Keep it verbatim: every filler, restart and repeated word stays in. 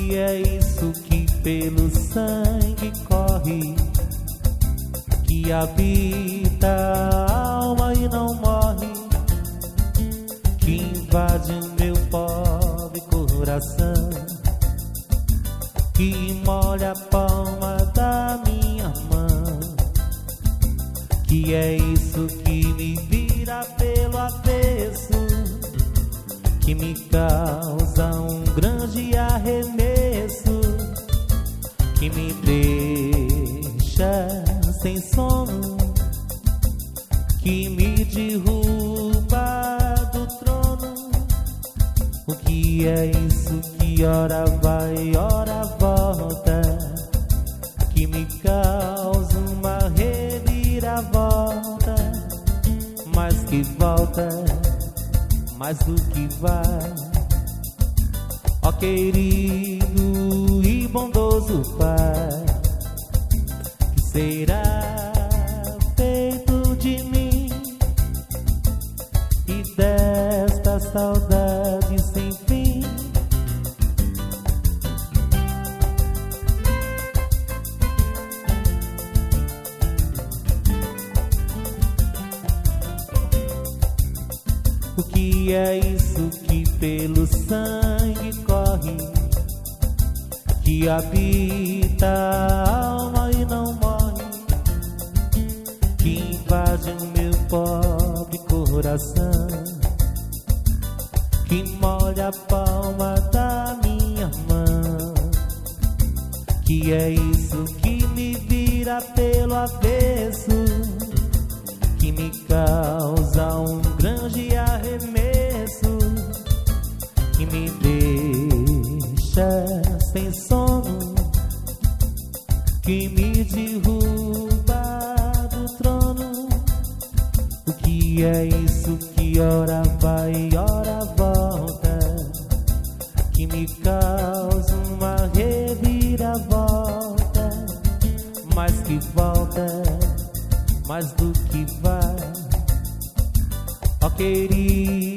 que é isso que pelo sangue corre, que habita a alma e não morre, que invade o meu pobre coração, que molha a palma da minha mão, que é isso que me vira pelo avesso, que me causa um grande arremesso, que me deixa sem sono, que me derruba do trono. O que é isso que ora vai, ora volta, que me causa uma reviravolta, mas que volta mais do que vai. Ó querido e bondoso Pai, que será feito de mim e desta saudade sem fim? O que é isso que pelo sangue corre, que habita a alma e não morre, que invade o meu pobre coração, que molha a palma da minha mão, que é isso que me vira pelo avesso, que me causa um grande arremesso, que me deixa sem sono, que me derruba do trono. O que é isso que ora vai, ora volta, que me causa uma reviravolta, mas que volta mais do que vai. Ó querido